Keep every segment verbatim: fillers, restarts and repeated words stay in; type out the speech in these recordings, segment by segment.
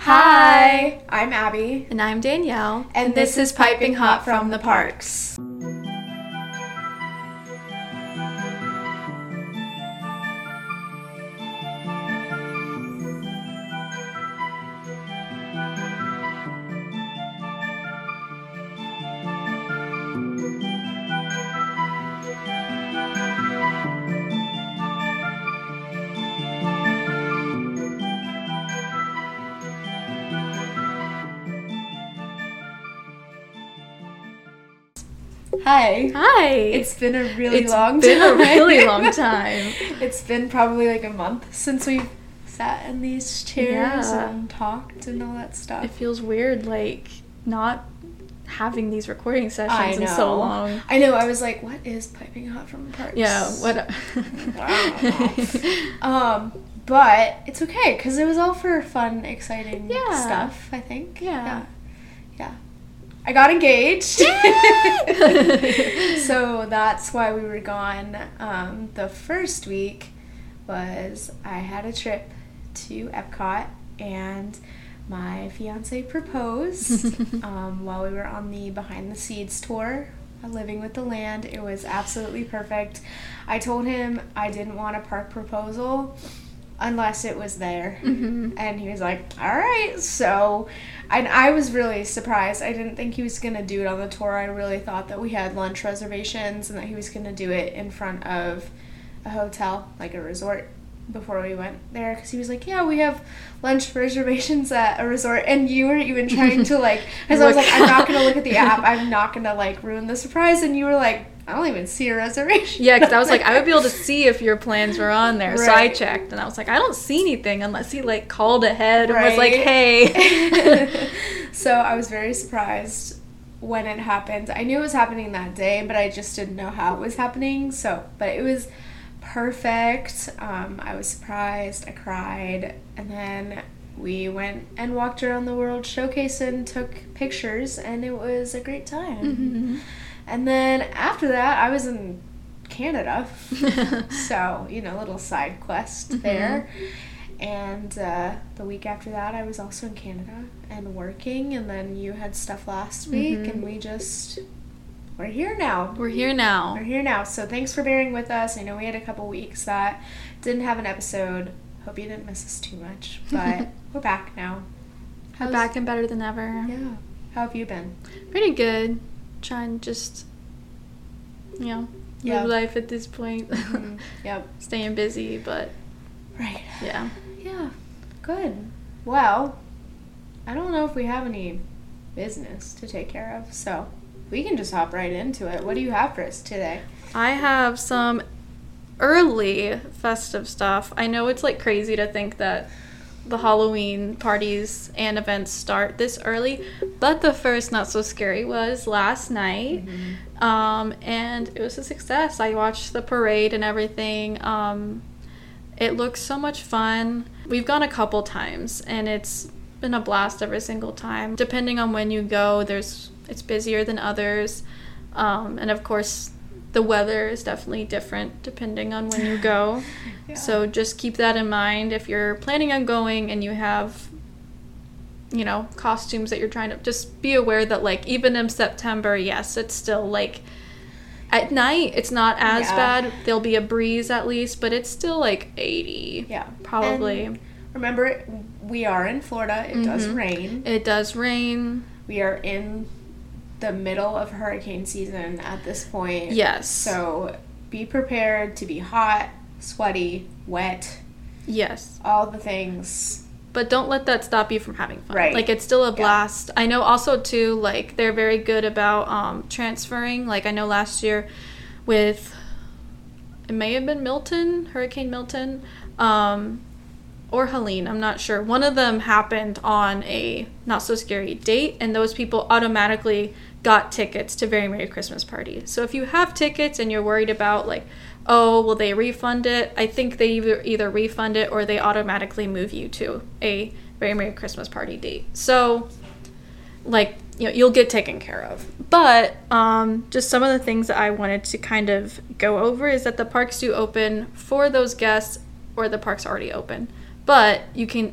Hi, I'm Abby. And I'm Danielle. And, and this, this is Piping Hot from the Parks. Hi. Hi. It's been a really it's long time. It's been a really long time. It's been probably like a month since we've sat in these chairs yeah. and talked and all that stuff. It feels weird, like, not having these recording sessions in so long. I know. I was like, what is Piping Hot from the Parks? Yeah, what? um, but it's okay, because it was all for fun, exciting yeah. stuff, I think. Yeah. Yeah. Yeah. I got engaged. So that's why we were gone. Um, the first week was I had a trip to Epcot and my fiance proposed um, while we were on the Behind the Seeds tour, Living with the Land. It was absolutely perfect. I told him I didn't want a park proposal unless it was there. Mm-hmm. And he was like, all right. So and I was really surprised. I didn't think he was going to do it on the tour. I really thought that we had lunch reservations and that he was going to do it in front of a hotel, like a resort, before we went there. Because he was like, yeah, we have lunch reservations at a resort. And you were even trying to, like, because I was like, I'm not going to look at the app. I'm not going to, like, ruin the surprise. And you were like, I don't even see a reservation. Yeah, because I was like, I would be able to see if your plans were on there. Right. So I checked, and I was like, I don't see anything unless he, like, called ahead and right. was like, hey. So I was very surprised when it happened. I knew it was happening that day, but I just didn't know how it was happening. So, but it was perfect. Um, I was surprised. I cried. And then we went and walked around the World Showcase and took pictures, and it was a great time. Mm-hmm. And then after that, I was in Canada. So, you know, little side quest mm-hmm. there. And uh, the week after that, I was also in Canada and working. And then you had stuff last week, mm-hmm. and we just, we're here now. We're here now. We're here now. So thanks for bearing with us. I know we had a couple weeks that didn't have an episode. Hope you didn't miss us too much. But we're back now. We're back and better than ever. Yeah. How have you been? Pretty good. Trying to just, you know, yep. live life at this point. Mm-hmm. Yep. Staying busy, but. Right. Yeah. Yeah. Good. Well, I don't know if we have any business to take care of, so we can just hop right into it. What do you have for us today? I have some early festive stuff. I know it's like crazy to think that the Halloween parties and events start this early, but the first Not So Scary was last night. Mm-hmm. Um, and it was a success. I watched the parade and everything. Um, it looks so much fun. We've gone a couple times, and it's been a blast every single time. Depending on when you go, there's it's busier than others. Um, and of course, the weather is definitely different depending on when you go. Yeah. So just keep that in mind if you're planning on going and you have, you know, costumes that you're trying to, just be aware that, like, even in September, yes, it's still, like, at night, it's not as yeah. bad. There'll be a breeze at least, but it's still, like, eighty. Yeah. Probably. And remember, we are in Florida. It mm-hmm. does rain. It does rain. We are in the middle of hurricane season at this point. Yes. So be prepared to be hot, sweaty, wet. Yes. All the things. But don't let that stop you from having fun. Right. Like, it's still a blast. Yeah. I know also, too, like, they're very good about um, transferring. Like, I know last year with, it may have been Milton, Hurricane Milton, um, or Helene, I'm not sure. One of them happened on a Not So Scary date, and those people automatically got tickets to Very Merry Christmas Party. So if you have tickets and you're worried about, like, oh, will they refund it? I think they either, either refund it or they automatically move you to a Very Merry Christmas Party date. So, like, you know, you'll get taken care of. But um, just some of the things that I wanted to kind of go over is that the parks do open for those guests, or the park's already open. But you can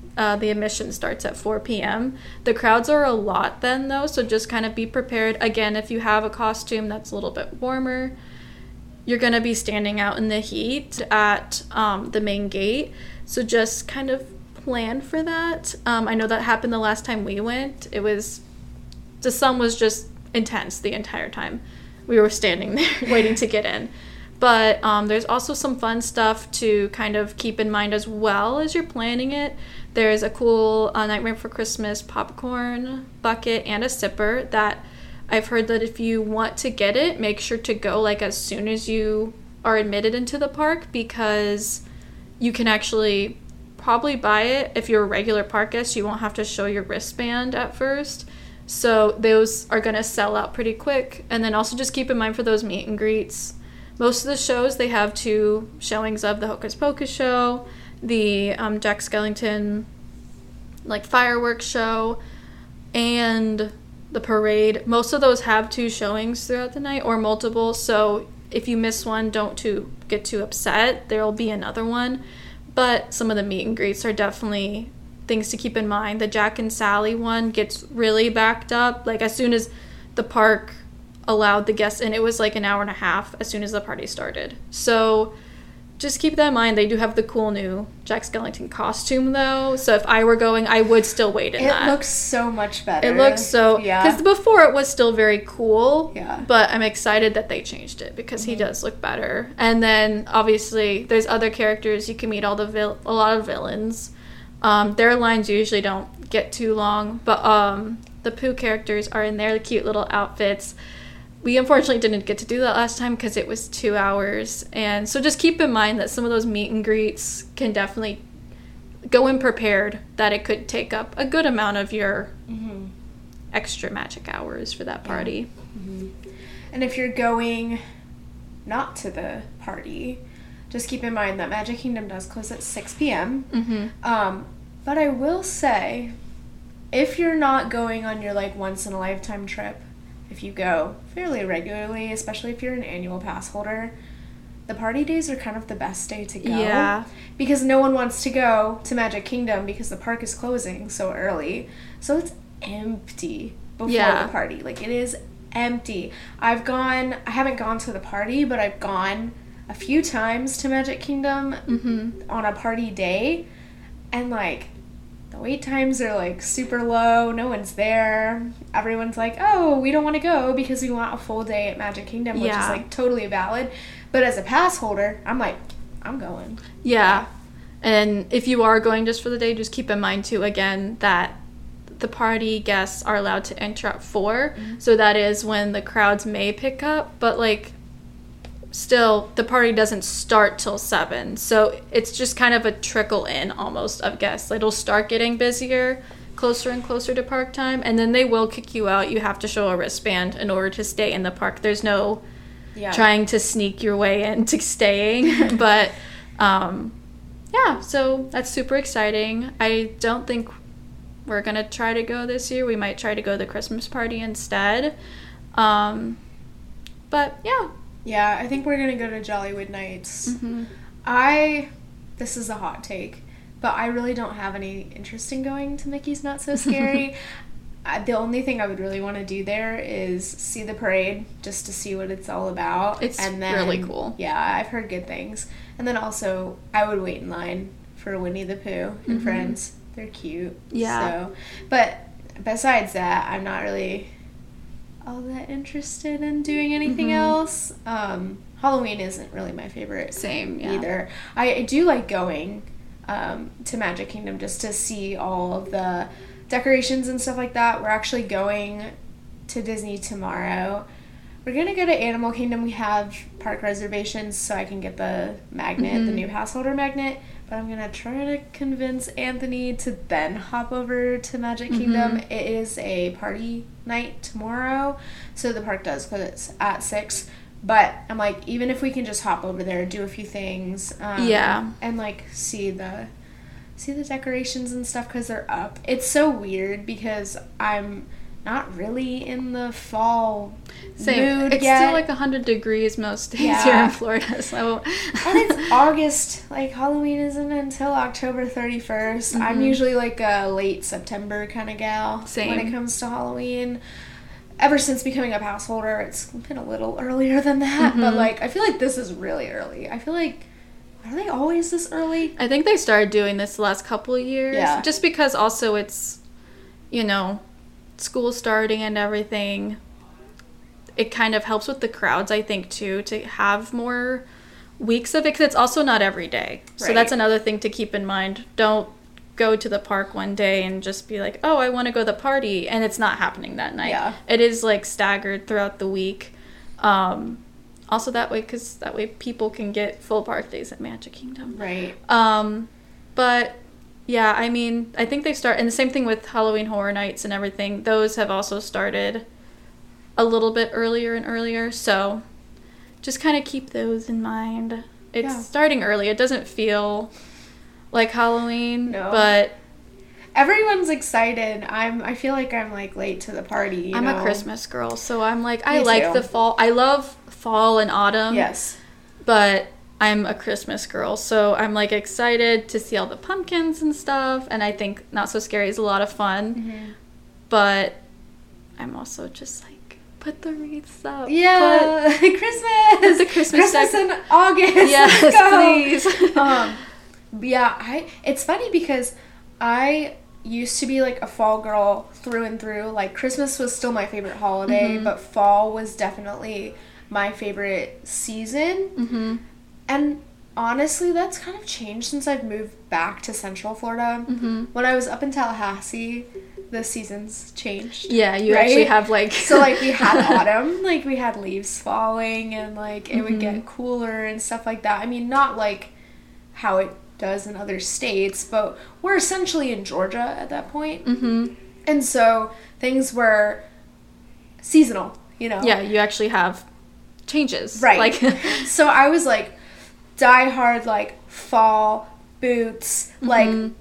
Uh, the admission starts at four p.m. The crowds are a lot then, though, so just kind of be prepared. Again, if you have a costume that's a little bit warmer, you're going to be standing out in the heat at um, the main gate. So just kind of plan for that. Um, I know that happened the last time we went. It was, the sun was just intense the entire time. We were standing there waiting to get in. But um, there's also some fun stuff to kind of keep in mind as well as you're planning it. There's a cool uh, Nightmare Before Christmas popcorn bucket and a sipper that I've heard that if you want to get it, make sure to go like as soon as you are admitted into the park, because you can actually probably buy it. If you're a regular park guest, you won't have to show your wristband at first. So those are going to sell out pretty quick. And then also just keep in mind for those meet and greets, most of the shows, they have two showings of the Hocus Pocus show, the um, Jack Skellington like fireworks show, and the parade. Most of those have two showings throughout the night or multiple, so if you miss one, don't too get too upset. There'll be another one. But some of the meet and greets are definitely things to keep in mind. The Jack and Sally one gets really backed up. Like as soon as the park allowed the guests in, it was like an hour and a half as soon as the party started. So just keep that in mind. They do have the cool new Jack Skellington costume though, so if I were going, I would still wait in it that. It looks so much better. It looks so, yeah, because before it was still very cool. Yeah, but I'm excited that they changed it because mm-hmm. he does look better. And then obviously there's other characters. You can meet all the vil- a lot of villains. Um, their lines usually don't get too long, but um, the Pooh characters are in their cute little outfits. We unfortunately didn't get to do that last time because it was two hours. And so just keep in mind that some of those meet and greets can definitely go in prepared that it could take up a good amount of your mm-hmm. extra magic hours for that party. Yeah. Mm-hmm. And if you're going not to the party, just keep in mind that Magic Kingdom does close at six p.m. Mm-hmm. Um, but I will say, if you're not going on your like once in a lifetime trip, if you go fairly regularly, especially if you're an annual pass holder, the party days are kind of the best day to go. Yeah. Because no one wants to go to Magic Kingdom because the park is closing so early. So it's empty before yeah. the party. Like, it is empty. I've gone, I haven't gone to the party, but I've gone a few times to Magic Kingdom mm-hmm. on a party day. And, like, the wait times are, like, super low. No one's there. Everyone's like, oh, we don't want to go because we want a full day at Magic Kingdom, which yeah. is, like, totally valid. But as a pass holder, I'm like, I'm going. Yeah. And if you are going just for the day, just keep in mind, too, again, that the party guests are allowed to enter at four. Mm-hmm. So that is when the crowds may pick up. But, like, still, the party doesn't start till seven. So it's just kind of a trickle in almost of guests. It'll start getting busier closer and closer to park time, and then they will kick you out. You have to show a wristband in order to stay in the park. There's no yeah. trying to sneak your way into staying. But um, yeah, so that's super exciting. I don't think we're going to try to go this year. We might try to go to the Christmas party instead. Um, but yeah. Yeah, I think we're going to go to Jollywood Nights. Mm-hmm. I, this is a hot take, but I really don't have any interest in going to Mickey's Not So Scary. uh, the only thing I would really want to do there is see the parade, just to see what it's all about. It's and then, really cool. Yeah, I've heard good things. And then also, I would wait in line for Winnie the Pooh and mm-hmm. Friends. They're cute. Yeah. So, but besides that, I'm not really all that interested in doing anything mm-hmm. else. Um, Halloween isn't really my favorite. Same, yeah. Either. I, I do like going um, to Magic Kingdom just to see all of the decorations and stuff like that. We're actually going to Disney tomorrow. We're going to go to Animal Kingdom. We have park reservations so I can get the magnet, mm-hmm. the new pass holder magnet. But I'm going to try to convince Anthony to then hop over to Magic Kingdom. Mm-hmm. It is a party night tomorrow, so the park does close at six. But I'm like, even if we can just hop over there, do a few things. Um, yeah. And, like, see the see the decorations and stuff because they're up. It's so weird because I'm not really in the fall Same. mood It's yet. still like one hundred degrees most days Yeah. here in Florida, so. And it's August. Like, Halloween isn't until October thirty-first. Mm-hmm. I'm usually like a late September kind of gal Same. when it comes to Halloween. Ever since becoming a pass holder, it's been a little earlier than that. Mm-hmm. But, like, I feel like this is really early. I feel like, are they always this early? I think they started doing this the last couple of years. Yeah. Just because also it's, you know, school starting and everything. It kind of helps with the crowds, I think, too, to have more weeks of it. Because it's also not every day. So Right. that's another thing to keep in mind. Don't go to the park one day and just be like, oh, I want to go to the party. And it's not happening that night. Yeah. It is, like, staggered throughout the week. Um, also that way, because that way people can get full park days at Magic Kingdom. Right. Um, but yeah, I mean, I think they start, and the same thing with Halloween Horror Nights and everything. Those have also started a little bit earlier and earlier. So just kind of keep those in mind. It's Yeah. starting early. It doesn't feel like Halloween, No. but Everyone's excited. I'm. I feel like I'm, like, late to the party, you I'm know? a Christmas girl, so I'm like, I Me like too. the fall. I love fall and autumn. Yes. But I'm a Christmas girl, so I'm, like, excited to see all the pumpkins and stuff, and I think Not So Scary is a lot of fun, Mm-hmm. but I'm also just, like, put the wreaths up. Yeah. Christmas. the Christmas Christmas dec- in August. Put, yes, Let's go. please. um, yeah, I. It's funny because I used to be like a fall girl through and through. Like, Christmas was still my favorite holiday, Mhm. but fall was definitely my favorite season. Mm-hmm. And honestly, that's kind of changed since I've moved back to Central Florida. Mm-hmm. When I was up in Tallahassee, the seasons changed. Yeah, you Right? actually have, like... So, like, we had autumn, like, we had leaves falling, and, like, it would Mhm. get cooler and stuff like that. I mean, not, like, how it does in other states, but we're essentially in Georgia at that point. Mm-hmm. And so, things were seasonal, you know? Yeah, you actually have changes. Right. Like... So, I was, like, die hard, like, fall, boots, like, Mhm.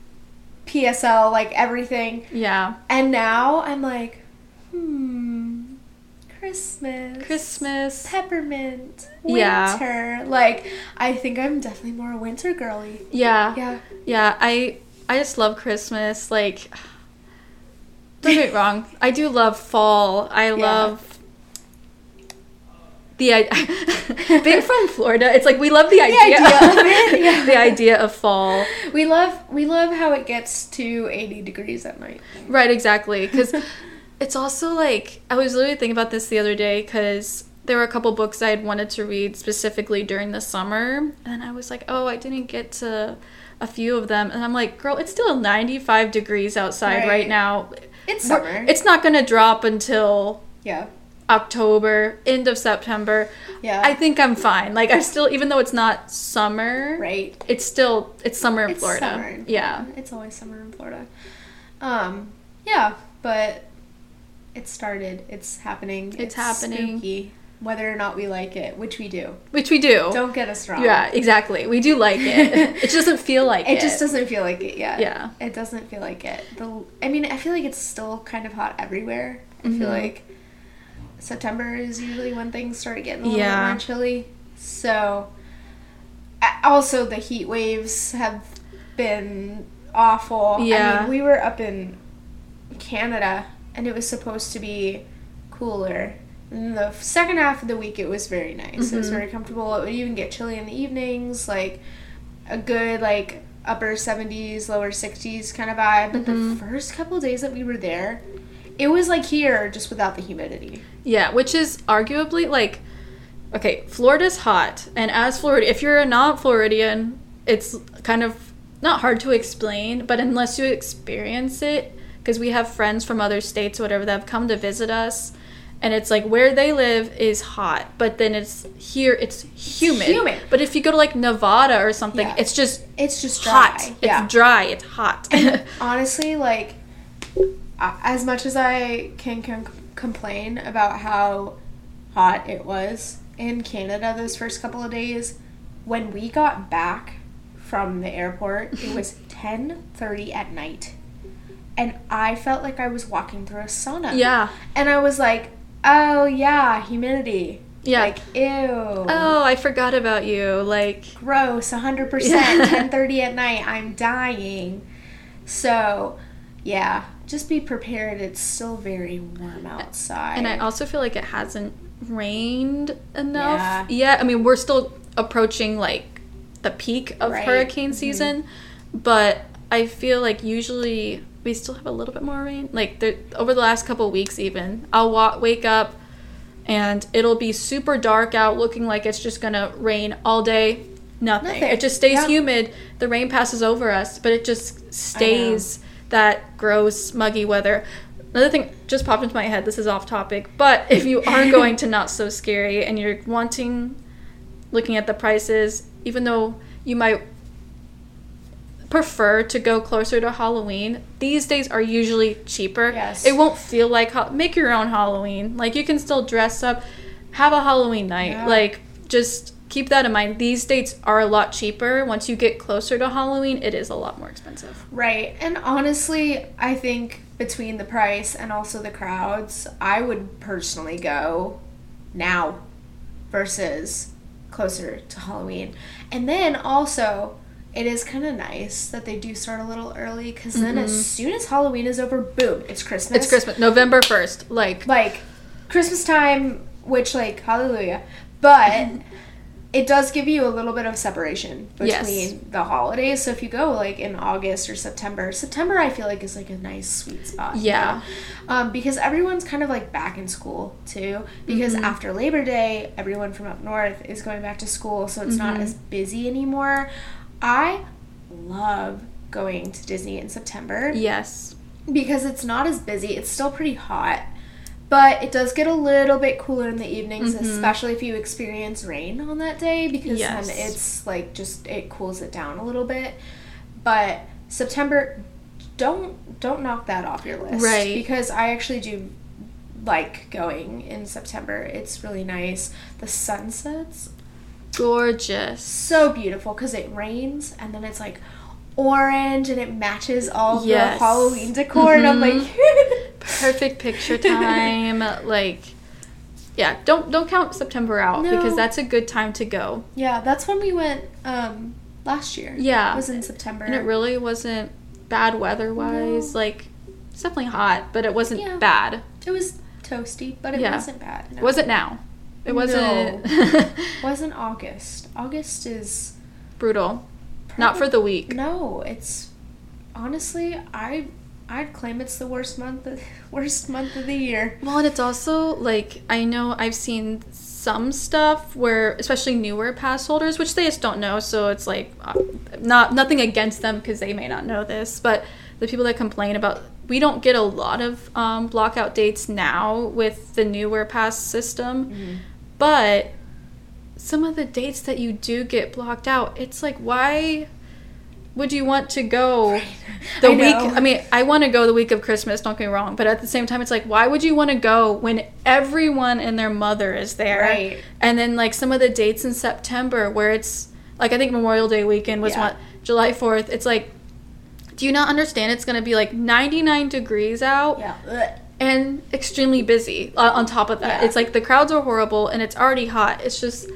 P S L, like, everything. Yeah. And now, I'm like, hmm... Christmas. Christmas. Peppermint. Winter. Yeah. Like, I think I'm definitely more a winter girly. Yeah. Yeah. Yeah, I I just love Christmas. Like, don't get me wrong, I do love fall. I love the I- being from Florida. It's like we love the idea, idea of it, yeah. the idea of fall. We love we love how it gets to eighty degrees at night. Right, exactly. Because it's also like, I was literally thinking about this the other day because there were a couple books I had wanted to read specifically during the summer. And I was like, oh, I didn't get to a few of them. And I'm like, girl, it's still ninety-five degrees outside right, Right. now. It's We're- summer. It's not going to drop until yeah. October, end of September. Yeah. I think I'm fine. Like, I still, even though it's not summer, right. it's still, it's summer in It's Florida. summer in Yeah. Florida. It's always summer in Florida. Um, yeah, but it started. It's happening. It's happening. Spooky, whether or not we like it, which we do. Which we do. Don't get us wrong. Yeah, exactly. We do like it. It just doesn't feel like it. It just doesn't feel like it yet. Yeah. It doesn't feel like it. The I mean, I feel like it's still kind of hot everywhere. I Mhm. feel like September is usually when things start getting a little Yeah. bit more chilly. So, a- also the heat waves have been awful. I Yeah. mean, we were up in Canada and it was supposed to be cooler. In the second half of the week, it was very nice. It was Mhm. very comfortable. It would even get chilly in the evenings, like a good, like, upper seventies, lower sixties kind of vibe. But Mhm. the first couple days that we were there, it was like here, just without the humidity. Yeah, which is arguably like, okay, Florida's hot, and as Florida, if you're a not Floridian, it's kind of not hard to explain, but unless you experience it, because we have friends from other states or whatever that have come to visit us, and it's like where they live is hot, but then it's here, it's humid. humid. But if you go to like Nevada or something, Yeah. it's just It's just hot. dry. Yeah. It's dry. It's hot. Honestly, like, a- as much as I can com- complain about how hot it was in Canada those first couple of days, when we got back from the airport, it was ten thirty at night. and I felt like I was walking through a sauna. Yeah. And I was like, oh, yeah, humidity. Yeah. Like, ew. Oh, I forgot about you. Like, gross, one hundred percent. ten thirty at night, I'm dying. So, yeah, just be prepared. It's still very warm outside. And I also feel like it hasn't rained enough Yeah. yet. I mean, we're still approaching, like, the peak of Right. hurricane Mm-hmm. season, but I feel like usually we still have a little bit more rain. Like, there, over the last couple weeks even, I'll wa- wake up and it'll be super dark out, looking like it's just gonna rain all day. Nothing. Nothing. It just stays Yeah. humid. The rain passes over us, but it just stays that gross, muggy weather. Another thing just popped into my head. This is off topic, but if you are going to Not So Scary and you're wanting, looking at the prices, even though you might prefer to go closer to Halloween, these days are usually cheaper. Yes. It won't feel like ha- make your own Halloween. Like, you can still dress up, have a Halloween night. Yeah. Like, just keep that in mind. These dates are a lot cheaper. Once you get closer to Halloween, it is a lot more expensive. Right. And honestly, I think between the price and also the crowds, I would personally go now versus closer to Halloween. And then also, it is kind of nice that they do start a little early, because then as soon as Halloween is over, boom, it's Christmas. It's Christmas, November first. Like, Like, Christmas time, which, like, hallelujah. But it does give you a little bit of separation between Yes. the holidays. So if you go, like, in August or September, September I feel like is, like, a nice sweet spot. you Yeah. know? Um, because everyone's kind of, like, back in school, too. Because Mm-hmm. after Labor Day, everyone from up north is going back to school, so it's not Mm-hmm. as busy anymore. I love going to Disney in September yes. because it's not as busy. It's still pretty hot, but it does get a little bit cooler in the evenings, Mhm. especially if you experience rain on that day, because Yes. then it's like just it cools it down a little bit. But September, don't don't knock that off your list, Right. because I actually do like going in September. It's really nice. The sunsets, Gorgeous. so beautiful, because it rains and then it's like orange and it matches all Yes. the Halloween decor, and I'm Mhm. like Perfect picture time. Like, yeah, don't don't count September out, No. because that's a good time to go. yeah, that's when we went um last year. Yeah. It was in September. And it really wasn't bad weather-wise. No. Like, it's definitely hot, but it wasn't Yeah. bad. It was toasty, but it Yeah. wasn't bad. No. Was it now? It wasn't It wasn't August. August is brutal. Not for the week. No, it's honestly, I I'd claim it's the worst month of, worst month of the year. Well, and it's also, like, I know I've seen some stuff where, especially newer pass holders, which they just don't know, so it's, like, uh, not nothing against them because they may not know this, but the people that complain about, we don't get a lot of um, blockout dates now with the newer pass system, Mm-hmm. but some of the dates that you do get blocked out, it's like, why would you want to go the I week? know. I mean, I want to go the week of Christmas, don't get me wrong, but at the same time, it's like, why would you want to go when everyone and their mother is there? Right. And then, like, some of the dates in September where it's, like, I think Memorial Day weekend was Yeah. one, July fourth, it's like, do you not understand it's going to be, like, ninety-nine degrees out? Yeah. Ugh. And extremely busy uh, on top of that. Yeah. It's like the crowds are horrible and it's already hot. It's just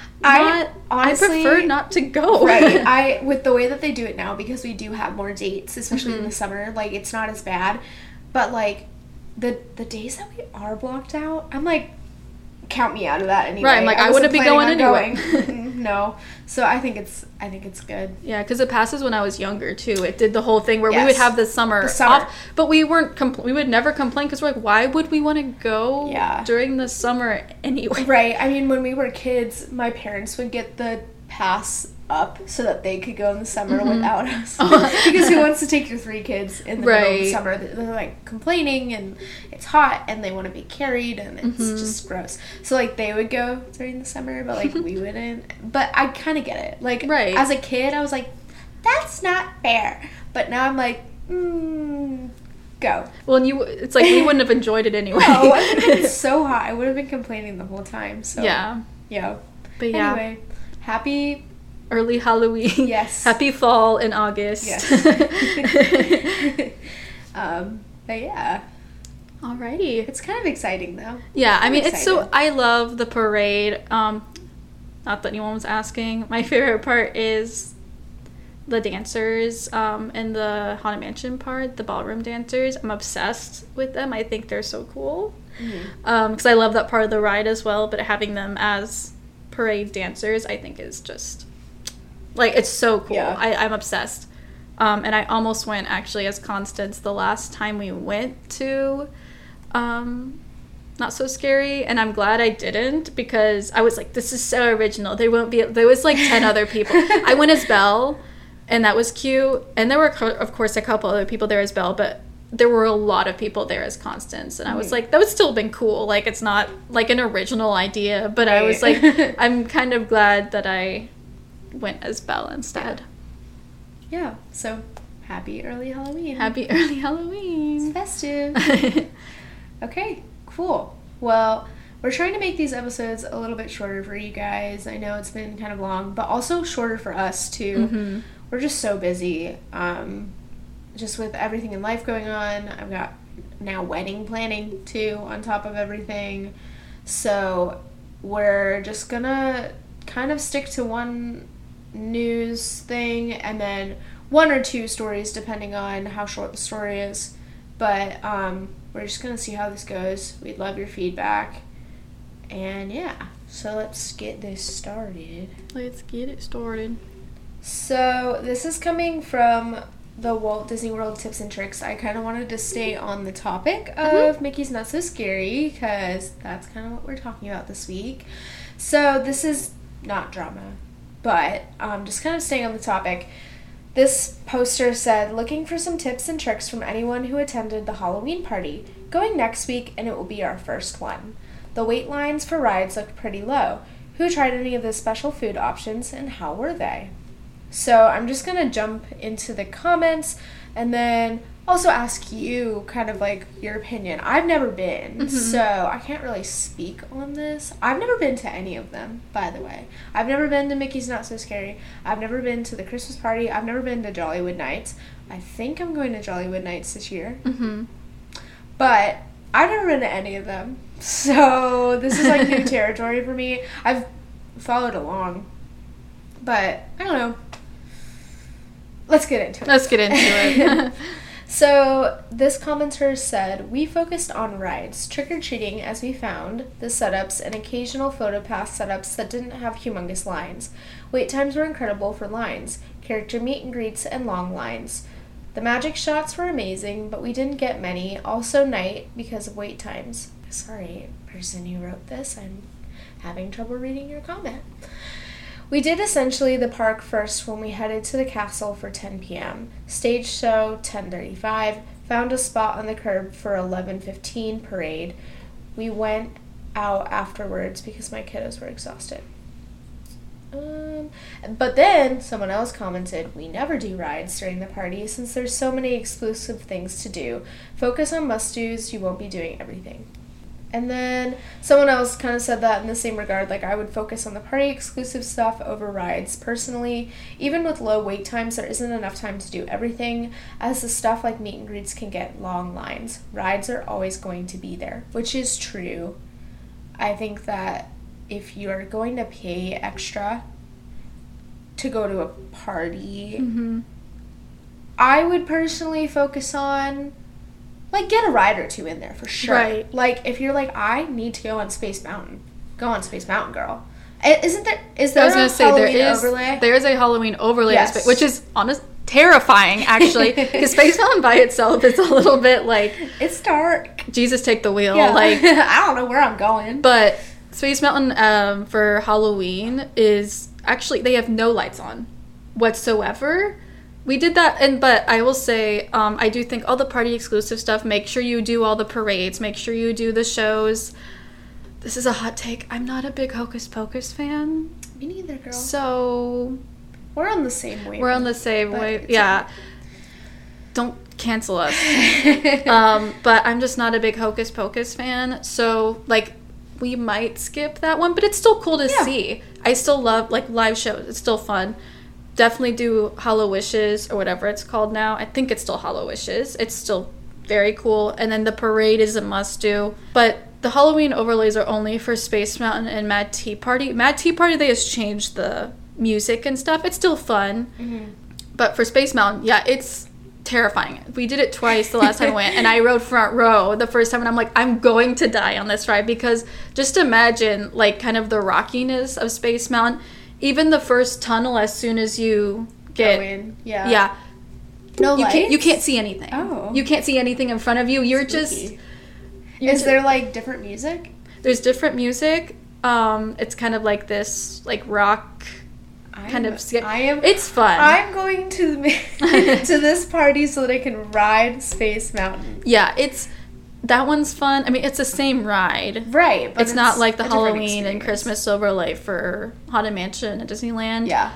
I not, honestly- I prefer not to go. Right. I with the way that they do it now, because we do have more dates, especially Mm-hmm. in the summer, like it's not as bad. But like the the days that we are blocked out, I'm like, count me out of that anyway. Right, I'm like, I wasn't wouldn't be planning going on anyway. going. no. So I think it's I think it's good. Yeah, because it passes when I was younger too. It did the whole thing where we would Yes. have the summer, The summer. off, but we weren't. Compl- we would never complain because we're like, why would we want to go Yeah. during the summer anyway? Right. I mean, when we were kids, my parents would get the pass up so that they could go in the summer Mhm. without us. Because who wants to take your three kids in the middle of the Right. summer? They're like complaining and it's hot and they want to be carried and it's Mhm. just gross. So like they would go during the summer, but like we wouldn't. But I kind of get it. Like Right. as a kid, I was like, that's not fair. But now I'm like, mm, go. Well, and you, it's like we wouldn't have enjoyed it anyway. No, it would have been so hot. I would have been complaining the whole time. So Yeah, yeah. but yeah, Anyway, happy early Halloween. Yes. Happy fall in August. Yes. Um, but yeah. Alrighty. It's kind of exciting, though. Yeah, I I'm mean, it's so, excited. I love the parade. Um, not that anyone was asking. My favorite part is the dancers um, in the Haunted Mansion part, the ballroom dancers. I'm obsessed with them. I think they're so cool. Because mm-hmm. um, I love that part of the ride as well, but having them as parade dancers, I think is just, like, it's so cool. Yeah. I, I'm obsessed. Um, and I almost went, actually, as Constance the last time we went to um, Not So Scary, and I'm glad I didn't, because I was like, this is so original. There won't be, there was like ten other people. I went as Belle, and that was cute, and there were, of course, a couple other people there as Belle, but there were a lot of people there as Constance, and I was mm. like, that would still been cool. Like, it's not like an original idea, but right. I was like, I'm kind of glad that I went as Belle instead. Yeah, so happy early Halloween. Happy early Halloween. It's festive. Okay, cool. Well, we're trying to make these episodes a little bit shorter for you guys. I know it's been kind of long, but also shorter for us, too. Mm-hmm. We're just so busy. Um, just with everything in life going on. I've got now wedding planning, too, on top of everything. So we're just gonna kind of stick to one news thing and then one or two stories, depending on how short the story is. But, um... we're just going to see how this goes. We'd love your feedback. And yeah, so let's get this started. Let's get it started. So this is coming from the Walt Disney World Tips and Tricks. I kind of wanted to stay on the topic of mm-hmm. Mickey's Not So Scary, because that's kind of what we're talking about this week. So this is not drama, but um, just kind of staying on the topic. This poster said, looking for some tips and tricks from anyone who attended the Halloween party. Going next week, and it will be our first one. The wait lines for rides looked pretty low. Who tried any of the special food options, and how were they? So I'm just going to jump into the comments, and then also ask you kind of like your opinion. I've never been, mm-hmm. so I can't really speak on this. I've never been to any of them, by the way. I've never been to Mickey's Not So Scary. I've never been to the Christmas party. I've never been to Jollywood Nights. I think I'm going to Jollywood Nights this year. Mm-hmm. But I've never been to any of them, so this is like new territory for me. I've followed along, but I don't know. Let's get into it. Let's get into it. So, this commenter said, we focused on rides, trick-or-treating as we found, the setups, and occasional PhotoPass setups that didn't have humongous lines. Wait times were incredible for lines, character meet and greets, and long lines. The magic shots were amazing, but we didn't get many, also night, because of wait times. Sorry, person who wrote this, I'm having trouble reading your comment. We did essentially the park first when we headed to the castle for ten p.m. Stage show, ten thirty-five. Found a spot on the curb for eleven fifteen parade. We went out afterwards because my kiddos were exhausted. Um, but then someone else commented, we never do rides during the party since there's so many exclusive things to do. Focus on must-dos, you won't be doing everything. And then someone else kind of said that in the same regard, like I would focus on the party exclusive stuff over rides. Personally, even with low wait times, there isn't enough time to do everything, as the stuff like meet and greets can get long lines. Rides are always going to be there, which is true. I think that if you are going to pay extra to go to a party, mm-hmm. I would personally focus on, like, get a ride or two in there for sure. Right. Like, if you're like, I need to go on Space Mountain, go on Space Mountain, girl. Isn't there, is there I was a gonna say, Halloween there is, overlay? There is a Halloween overlay, Yes. which is honest, terrifying, actually. Because Space Mountain by itself is a little bit like, It's dark. Jesus take the wheel. Yeah. Like, I don't know where I'm going. But Space Mountain um, for Halloween is actually, they have no lights on whatsoever. We did that, and but I will say, um, I do think all the party exclusive stuff, make sure you do all the parades, make sure you do the shows. This is a hot take. I'm not a big Hocus Pocus fan. Me neither, girl. So we're on the same wave. We're on the same but wave. Yeah. Okay. Don't cancel us. um, but I'm just not a big Hocus Pocus fan. So, like, we might skip that one, but it's still cool to yeah. see. I still love, like, live shows. It's still fun. Definitely do Hollow Wishes or whatever it's called now. I think it's still Hollow Wishes. It's still very cool. And then the parade is a must-do. But the Halloween overlays are only for Space Mountain and Mad Tea Party. Mad Tea Party, they just changed the music and stuff. It's still fun. Mm-hmm. But for Space Mountain, yeah, it's terrifying. We did it twice the last time I went, and I rode front row the first time, and I'm like, I'm going to die on this ride, because just imagine, like, kind of the rockiness of Space Mountain. Even the first tunnel, as soon as you get... Go in. Yeah. Yeah. No you lights? Can't, you can't see anything. Oh. You can't see anything in front of you. You're Spooky. just... You're Is just, there, like, different music? There's different music. Um, it's kind of like this, like, rock... kind I'm, of scary. I am. It's fun. I'm going to to this party so that I can ride Space Mountain. Yeah, it's that one's fun. I mean, it's the same ride, right? But it's, it's not like the Halloween experience. and Christmas overlay for Haunted Mansion at Disneyland. Yeah,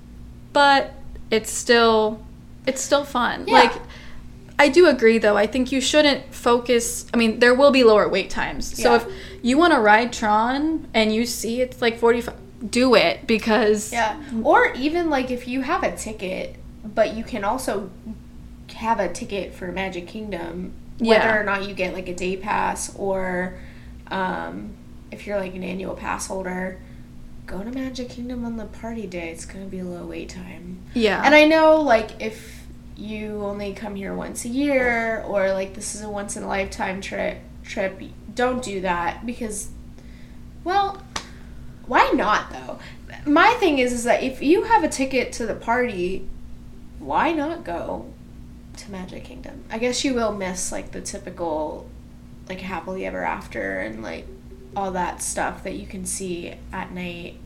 but it's still it's still fun. Yeah. Like, I do agree, though. I think you shouldn't focus. I mean, there will be lower wait times. So yeah. if you want to ride Tron and you see it's like forty-five. Do it, because yeah, or even like if you have a ticket, but you can also have a ticket for Magic Kingdom, whether yeah. or not you get like a day pass, or um, if you're like an annual pass holder, go to Magic Kingdom on the party day. It's gonna be a low wait time. Yeah, and I know like if you only come here once a year, or like this is a once in a lifetime trip, trip, don't do that, because, well. Why not, though? My thing is, is that if you have a ticket to the party, why not go to Magic Kingdom? I guess you will miss, like, the typical, like, happily ever after and, like, all that stuff that you can see at night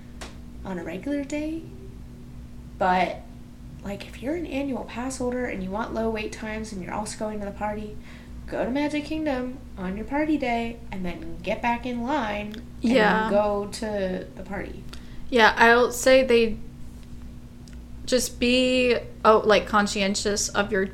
on a regular day. But, like, if you're an annual pass holder and you want low wait times and you're also going to the party, go to Magic Kingdom on your party day and then get back in line and yeah. go to the party. Yeah, I'll say they just be oh like conscientious of your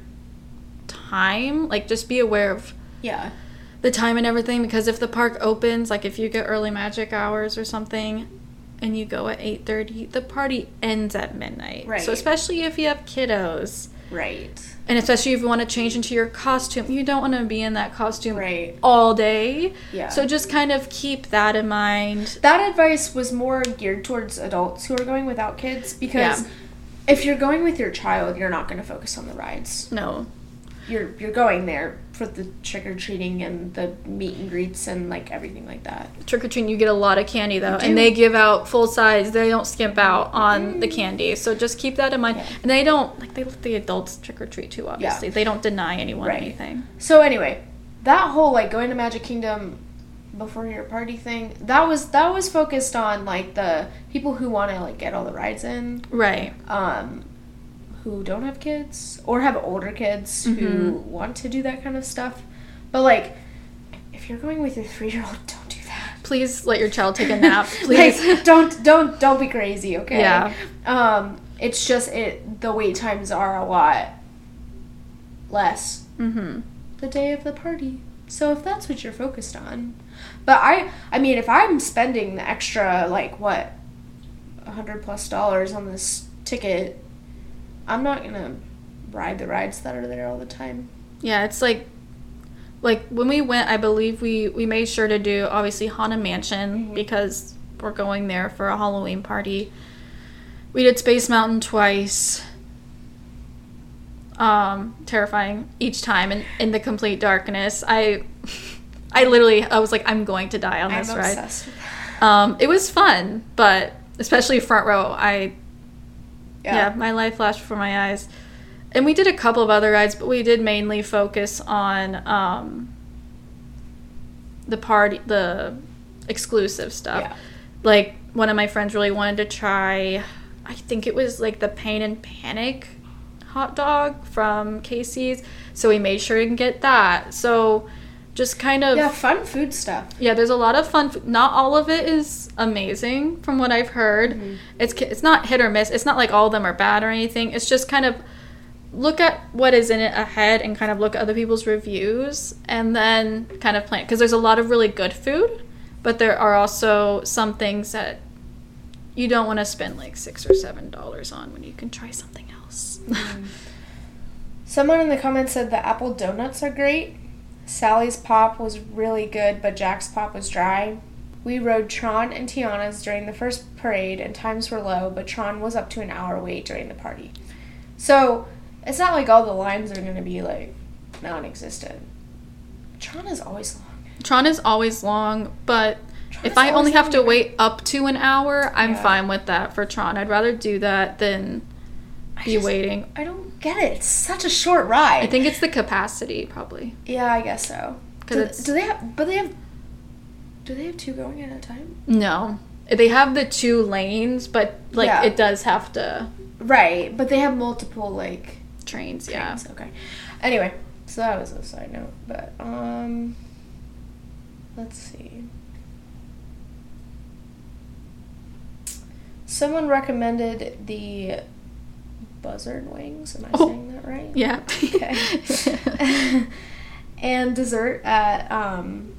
time. Like, just be aware of yeah the time and everything, because if the park opens, like if you get early magic hours or something and you go at eight thirty, the party ends at midnight. Right. So especially if you have kiddos. Right. And especially if you want to change into your costume, you don't want to be in that costume right. all day. Yeah. So just kind of keep that in mind. That advice was more geared towards adults who are going without kids, because yeah. if you're going with your child, you're not going to focus on the rides. No. You're you're going there for the trick-or-treating and the meet and greets and, like, everything like that. Trick-or-treating, you get a lot of candy, though. And they give out full size. They don't skimp out on mm. the candy. So just keep that in mind. Yeah. And they don't, like, they let the adults trick-or-treat, too, obviously. Yeah. They don't deny anyone right. anything. So, anyway, that whole, like, going to Magic Kingdom before your party thing, that was that was focused on, like, the people who want to, like, get all the rides in. Right. Um... who don't have kids or have older kids mm-hmm. who want to do that kind of stuff. But, like, if you're going with your three-year-old, don't do that. Please let your child take a nap. Please. Like, don't don't don't be crazy, okay? Yeah. Um, it's just it the wait times are a lot less mm-hmm. the day of the party. So if that's what you're focused on. But I I mean, if I'm spending the extra, like, what, a hundred plus dollars on this ticket, I'm not gonna ride the rides that are there all the time. Yeah, it's like, like when we went, I believe we, we made sure to do, obviously, Haunted Mansion, mm-hmm. because we're going there for a Halloween party. We did Space Mountain twice. Um, terrifying each time in, in the complete darkness. I, I literally, I was like, I'm going to die on this I'm ride. Obsessed with that. Um, it was fun, but especially front row, I... Yeah. yeah, my life flashed before my eyes. And we did a couple of other rides, but we did mainly focus on um, the party, the exclusive stuff. Yeah. Like, one of my friends really wanted to try, I think it was like the Pain and Panic hot dog from Casey's. So we made sure to get that. So just kind of... Yeah, fun food stuff. Yeah, there's a lot of fun food. Not all of it is amazing, from what I've heard. Mm-hmm. It's it's not hit or miss. It's not like all of them are bad or anything. It's just kind of look at what is in it ahead and kind of look at other people's reviews and then kind of plan. Because there's a lot of really good food, but there are also some things that you don't want to spend like six or seven dollars on when you can try something else. Mm-hmm. Someone in the comments said the apple donuts are great. Sally's pop was really good, but Jack's pop was dry. We rode Tron and Tiana's during the first parade, and times were low, but Tron was up to an hour wait during the party. So, it's not like all the lines are going to be, like, non-existent. Tron is always long. Tron is always long, but Tron if I only have to wait up to an hour, I'm yeah. fine with that for Tron. I'd rather do that than be just, waiting. I don't get it. It's such a short ride. I think it's the capacity, probably. Yeah, I guess so. Do, do they have, but they have, do they have two going at a time? No. They have the two lanes, but, like, yeah. it does have to. Right, but they have multiple, like. Trains, trains, yeah. Okay. Anyway, so that was a side note, but, um, let's see. Someone recommended the buzzard wings. Am I oh, saying that right? Yeah. Okay. And dessert at, um,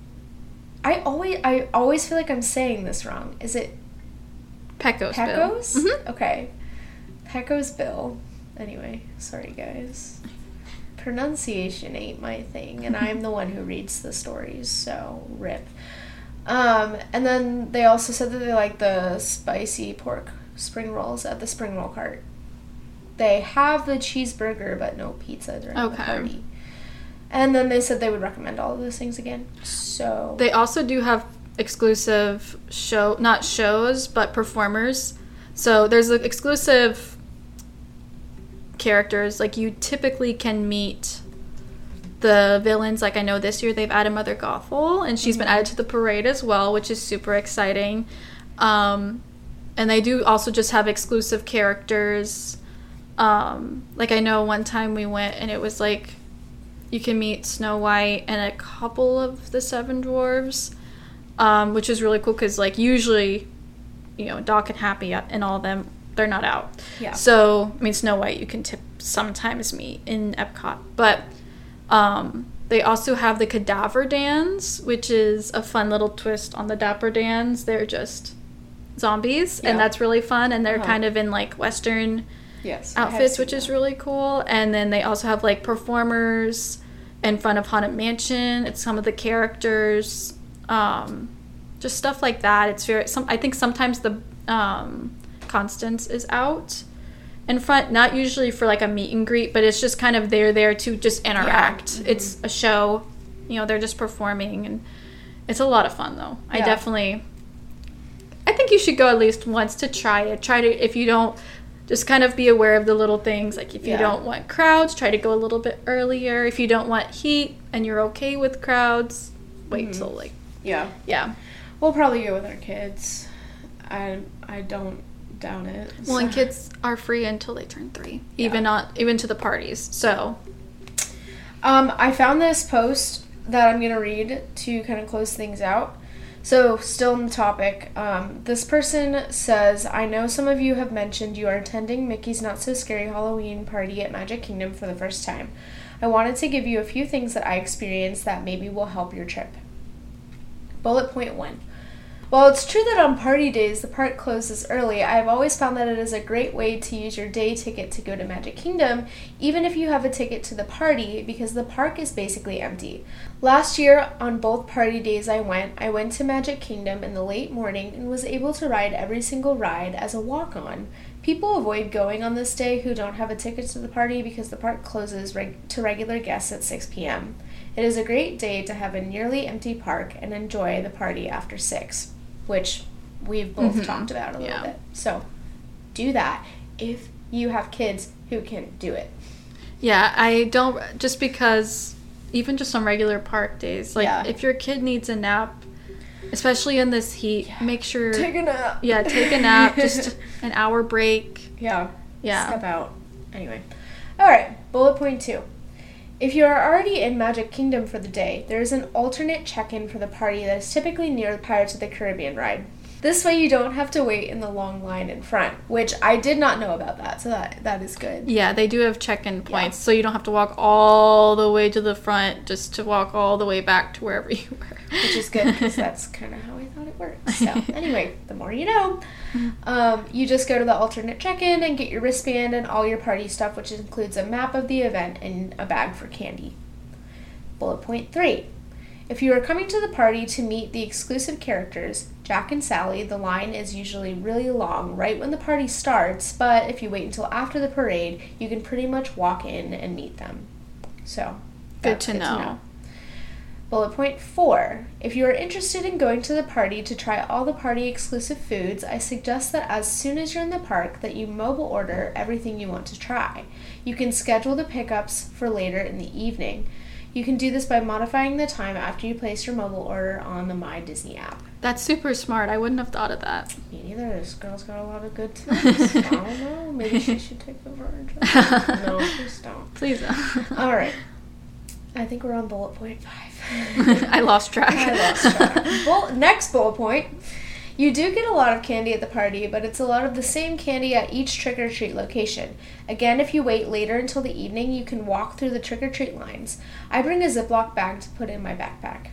I always, I always feel like I'm saying this wrong. Is it Pecos? Pecos? Bill. Mm-hmm. Okay. Pecos Bill. Anyway, sorry guys. Pronunciation ain't my thing, and I'm the one who reads the stories, so rip. Um, and then they also said that they like the spicy pork spring rolls at the spring roll cart. They have the cheeseburger, but no pizza during okay. the party. And then they said they would recommend all of those things again. So they also do have exclusive show, not shows, but performers. So there's like exclusive characters. Like you typically can meet the villains. Like I know this year they've added Mother Gothel, and she's mm-hmm. been added to the parade as well, which is super exciting. Um, and they do also just have exclusive characters. Um, like I know one time we went and it was like you can meet Snow White and a couple of the Seven Dwarves, um, which is really cool because like usually, you know, Doc and Happy and all of them, they're not out. Yeah. So I mean, Snow White you can tip sometimes meet in Epcot, but um, they also have the Cadaver Dans, which is a fun little twist on the Dapper Dans. They're just zombies, yeah. and that's really fun. And they're uh-huh. kind of in like Western. Yes, outfits, which that. is really cool. And then they also have like performers in front of Haunted Mansion. It's some of the characters, um, just stuff like that. It's very. Some I think sometimes the um, Constance is out in front, not usually for like a meet and greet, but it's just kind of they're there to just interact. Yeah. Mm-hmm. It's a show, you know. They're just performing, and it's a lot of fun though. Yeah. I definitely. I think you should go at least once to try it. Try to if you don't. Just kind of be aware of the little things. Like if you yeah. don't want crowds, try to go a little bit earlier. If you don't want heat and you're okay with crowds, wait mm-hmm. till like yeah yeah. We'll probably go with our kids. I I don't doubt it. Well, so. And kids are free until they turn three, yeah. even not even to the parties. So, um, I found this post that I'm gonna read to kind of close things out. So, still on the topic, um, this person says, I know some of you have mentioned you are attending Mickey's Not So Scary Halloween party at Magic Kingdom for the first time. I wanted to give you a few things that I experienced that maybe will help your trip. Bullet point one. While it's true that on party days the park closes early, I have always found that it is a great way to use your day ticket to go to Magic Kingdom, even if you have a ticket to the party, because the park is basically empty. Last year, on both party days I went, I went to Magic Kingdom in the late morning and was able to ride every single ride as a walk-on. People avoid going on this day who don't have a ticket to the party because the park closes reg- to regular guests at six p.m. It is a great day to have a nearly empty park and enjoy the party after six. Which we've both mm-hmm. talked about a little yeah. bit. So, do that if you have kids who can do it. Yeah, I don't, just because, even just on regular park days, like, yeah. if your kid needs a nap, especially in this heat, yeah. make sure... Take a nap. Yeah, take a nap, just an hour break. Yeah. Yeah. Step out. Anyway. Alright, bullet point two. If you are already in Magic Kingdom for the day, there is an alternate check-in for the party that is typically near the Pirates of the Caribbean ride. This way you don't have to wait in the long line in front, which I did not know about that, so that that is good. Yeah, they do have check-in points, yeah. so you don't have to walk all the way to the front just to walk all the way back to wherever you were. Which is good, because that's kind of how I thought it works. So anyway, the more you know. Um, you just go to the alternate check-in and get your wristband and all your party stuff, which includes a map of the event and a bag for candy. Bullet point three. If you are coming to the party to meet the exclusive characters, Jack and Sally, the line is usually really long right when the party starts, but if you wait until after the parade, you can pretty much walk in and meet them. So, good, to, good know. to know. Bullet point four. If you are interested in going to the party to try all the party exclusive foods, I suggest that as soon as you're in the park that you mobile order everything you want to try. You can schedule the pickups for later in the evening. You can do this by modifying the time after you place your mobile order on the My Disney app. That's super smart. I wouldn't have thought of that. Me neither. This girl's got a lot of good tips. I don't know. Maybe she should take over our job. No, please don't. Please don't. All right. I think we're on bullet point five. I lost track. I lost track. Bull- next bullet point. You do get a lot of candy at the party, but it's a lot of the same candy at each trick-or-treat location. Again, if you wait later until the evening, you can walk through the trick-or-treat lines. I bring a Ziploc bag to put in my backpack.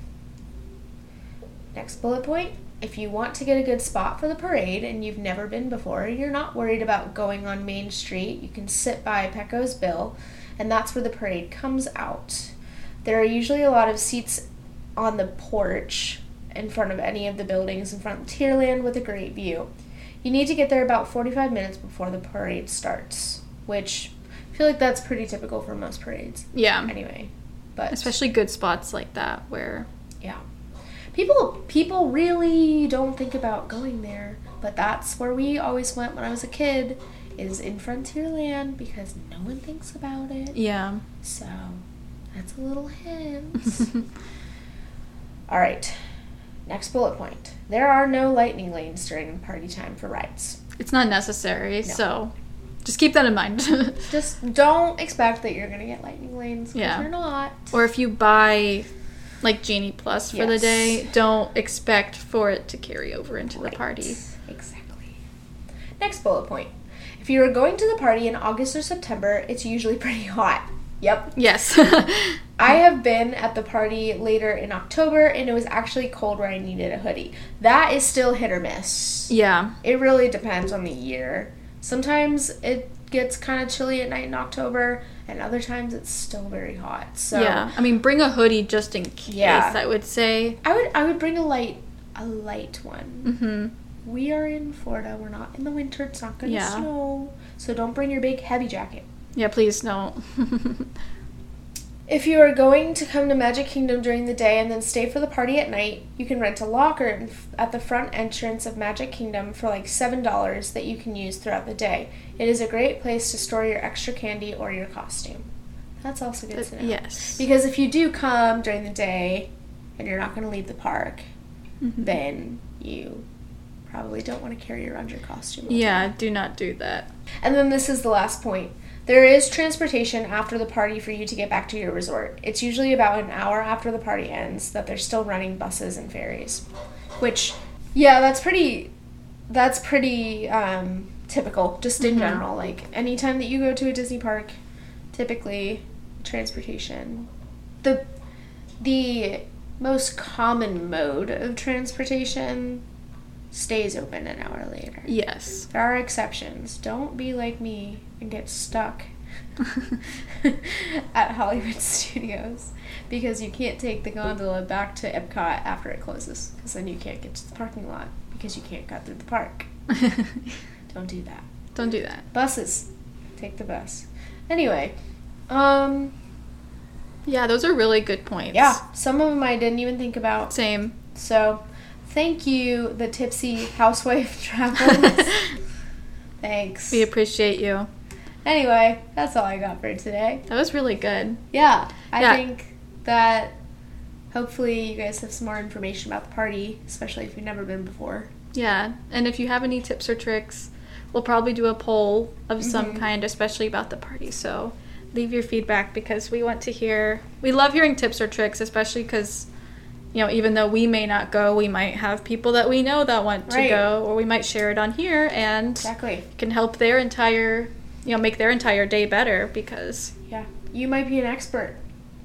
Next bullet point. If you want to get a good spot for the parade and you've never been before, you're not worried about going on Main Street. You can sit by Pecco's Bill, and that's where the parade comes out. There are usually a lot of seats on the porch in front of any of the buildings in front of Tierland with a great view. You need to get there about forty-five minutes before the parade starts, which I feel like that's pretty typical for most parades. Yeah. Anyway, but especially good spots like that where yeah. People people really don't think about going there, but that's where we always went when I was a kid, is in Frontierland, because no one thinks about it. Yeah. So, that's a little hint. All right. Next bullet point. There are no lightning lanes during party time for rides. It's not necessary, no. So just keep that in mind. Just don't expect that you're going to get lightning lanes, because yeah. you're not. Or if you buy, like, Genie Plus for yes. the day, don't expect for it to carry over into right. the party. Exactly. Next bullet point. If you are going to the party in August or September, it's usually pretty hot. Yep. Yes. I have been at the party later in October, and it was actually cold where I needed a hoodie. That is still hit or miss. Yeah. It really depends on the year. Sometimes it gets kind of chilly at night in October, and other times it's still very hot. So yeah. I mean, bring a hoodie just in case, yeah. I would say. I would I would bring a light a light one. Mm-hmm. We are in Florida. We're not in the winter. It's not going to yeah. snow. So don't bring your big heavy jacket. Yeah, please don't. If you are going to come to Magic Kingdom during the day and then stay for the party at night, you can rent a locker at the front entrance of Magic Kingdom for like seven dollars that you can use throughout the day. It is a great place to store your extra candy or your costume. That's also good to know. Yes. Because if you do come during the day and you're not going to leave the park, mm-hmm. then you probably don't want to carry around your costume. Yeah, do not do that. And then this is the last point. There is transportation after the party for you to get back to your resort. It's usually about an hour after the party ends that they're still running buses and ferries. Which, yeah, that's pretty, that's pretty um, typical, just in mm-hmm. general. Like, anytime that you go to a Disney park, typically, transportation. The, the most common mode of transportation stays open an hour later. Yes. There are exceptions. Don't be like me and get stuck at Hollywood Studios because you can't take the gondola back to Epcot after it closes, because then you can't get to the parking lot because you can't cut through the park. Don't do that. Don't do that. Buses. Take the bus. Anyway, um... yeah, those are really good points. Yeah, some of them I didn't even think about. Same. So... thank you, the Tipsy Housewife Travels. Thanks. We appreciate you. Anyway, that's all I got for today. That was really good. Yeah. I yeah. think that hopefully you guys have some more information about the party, especially if you've never been before. Yeah. And if you have any tips or tricks, we'll probably do a poll of mm-hmm. some kind, especially about the party. So leave your feedback, because we want to hear, we love hearing tips or tricks, especially because, you know, even though we may not go, we might have people that we know that want to right. go, or we might share it on here, and exactly. can help their entire, you know, make their entire day better, because... yeah. You might be an expert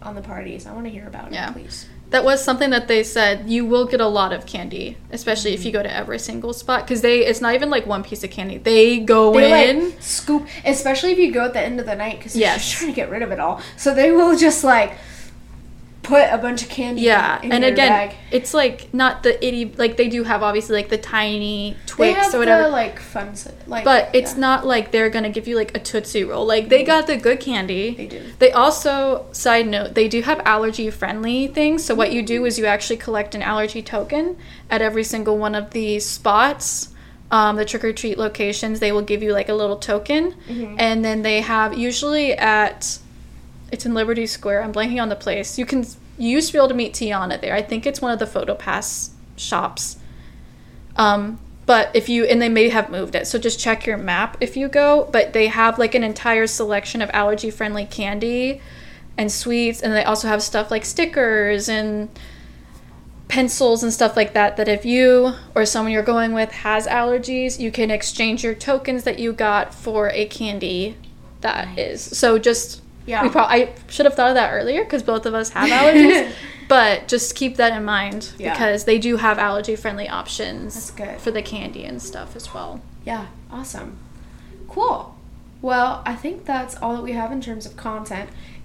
on the parties. I want to hear about Yeah. it, please. That was something that they said. You will get a lot of candy, especially if you go to every single spot, because they it's not even like one piece of candy. They go They in. like scoop, especially if you go at the end of the night, because they're Yes. just trying to get rid of it all. So they will just like put a bunch of candy. Yeah, in and your again, bag. it's like not the itty, like they do have obviously like the tiny They Twix have or whatever. the like fun, s- like. But it's yeah, not like they're gonna give you like a Tootsie Roll. Like they got the good candy. They do. They also, side note, they do have allergy friendly things. So what you do is you actually collect an allergy token at every single one of these spots. Um, the trick or treat locations, they will give you like a little token, Mhm. and then they have usually at it's in Liberty Square. I'm blanking on the place. You can you used to be able to meet Tiana there. I think it's one of the PhotoPass shops. Um, but if you and they may have moved it, so just check your map if you go. But they have like an entire selection of allergy friendly candy and sweets, and they also have stuff like stickers and pencils and stuff like that, that if you or someone you're going with has allergies, you can exchange your tokens that you got for a candy that Nice. is. So just, Yeah. we probably, I should have thought of that earlier because both of us have allergies, but just keep that in mind Yeah. because they do have allergy friendly options That's good. for the candy and stuff as well. Yeah, awesome. Cool. Well, I think that's all that we have in terms of content.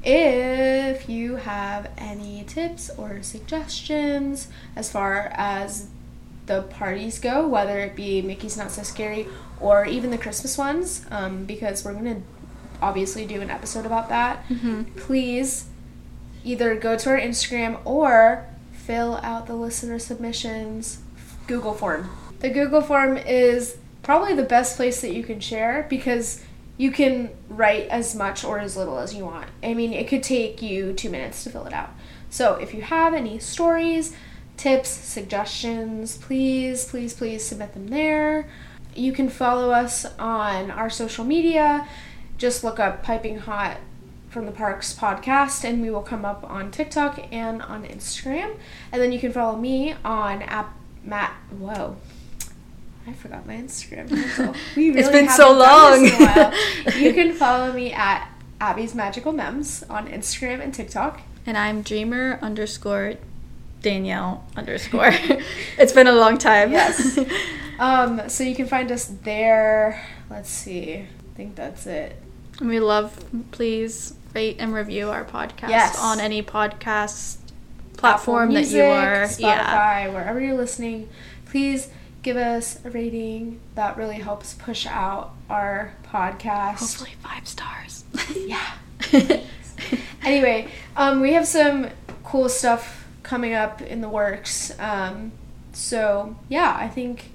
If you have any tips or suggestions as far as the parties go, whether it be Mickey's Not So Scary or even the Christmas ones, um, because we're going to obviously do an episode about that, Mm-hmm. please either go to our Instagram or fill out the listener submissions Google form. The Google form is probably the best place that you can share because you can write as much or as little as you want. I mean, it could take you two minutes to fill it out. So if you have any stories, tips, suggestions, please, please, please submit them there. You can follow us on our social media. Just look up Piping Hot from the Parks podcast and we will come up on TikTok and on Instagram. And then you can follow me on app Matt. Whoa. I forgot my Instagram handle. We really It's been haven't so done this in a long. while. You can follow me at Abby's Magical Mems on Instagram and TikTok. And I'm dreamer underscore Danielle underscore. It's been a long time. Yes. Um, so you can find us there. Let's see. I think that's it. And we love, please rate and review our podcast Yes. on any podcast platform Apple that Music, you are. Spotify, Yeah. wherever you're listening. Please give us a rating. That really helps push out our podcast. Hopefully five stars. Yeah. Anyway, um, we have some cool stuff coming up in the works. Um, so, yeah, I think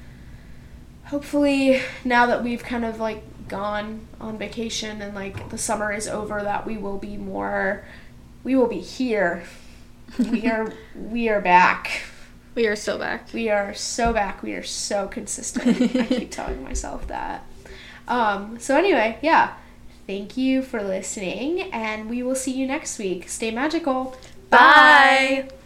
hopefully now that we've kind of, like, gone on vacation and, like, the summer is over, that we will be more, we will be here. We are, we are back. We are so back. We are so back. We are so consistent. I keep telling myself that. Um, so anyway, yeah. Thank you for listening, and we will see you next week. Stay magical. Bye. Bye.